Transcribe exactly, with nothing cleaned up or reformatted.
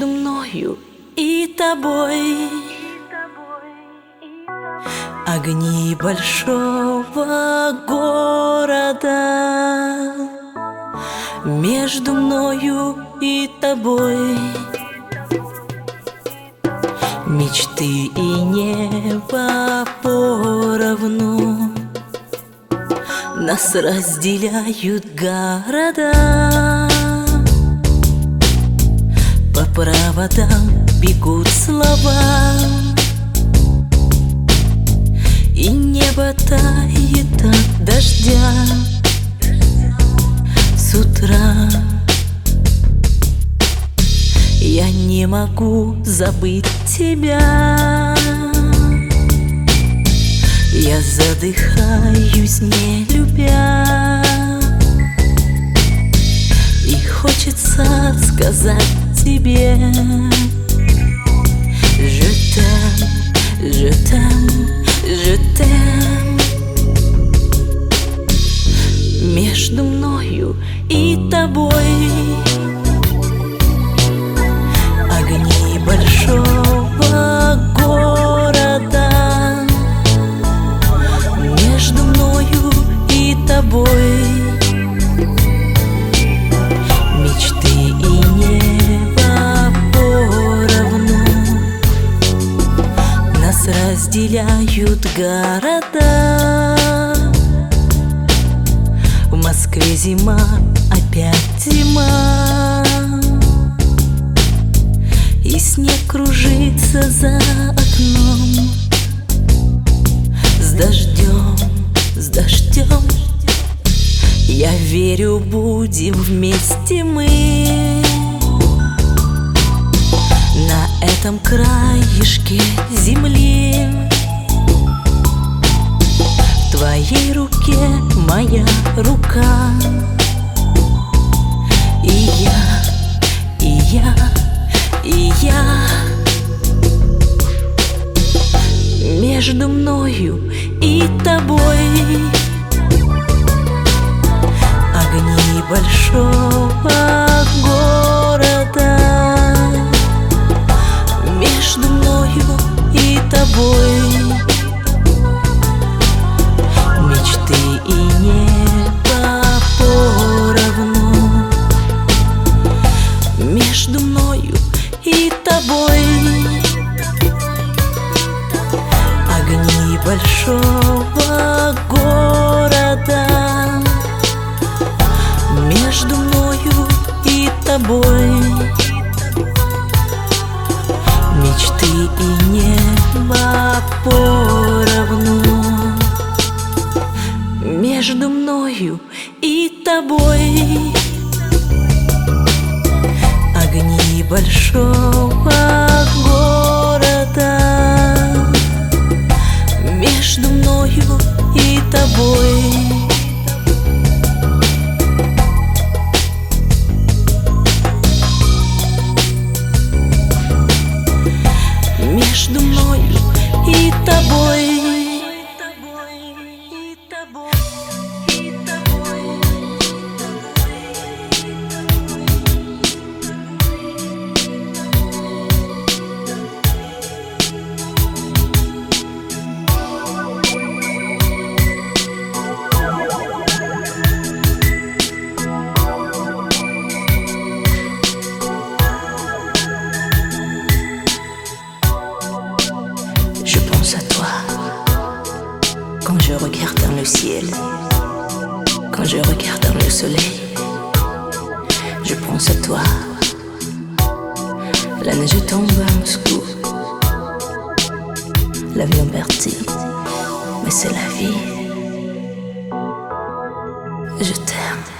между мною и тобой. Огни большого города между мною и тобой. Мечты и небо поровну, нас разделяют города. По проводам бегут слова, и небо тает от дождя. С утра я не могу забыть тебя. Я задыхаюсь, не любя, и хочется сказать тебе: Je t'aime, je t'aime, je t'aime. Между мною и тобой огни большого города между мною и тобой. Мечты и небо поровну, нас разделяют города. В Москве зима, опять зима, и снег кружится за окном. С дождем, с дождем, я верю, будем вместе мы на этом краешке земли. В твоей руке моя рука, и я, и я, и я. Между мною и тобой огни большого города между мною и тобой. Мечты и небо поровну между мною и тобой. Огни большого города между мною и тобой. Мечты и небо поровну между мною и тобой. Огни большого города между мною и тобой. Между мною и тобой. Je pense à toi quand je regarde dans le ciel, quand je regarde dans le soleil. Je pense à toi. La neige tombe à Moscou, l'avion parti, mais c'est la vie. Je t'aime.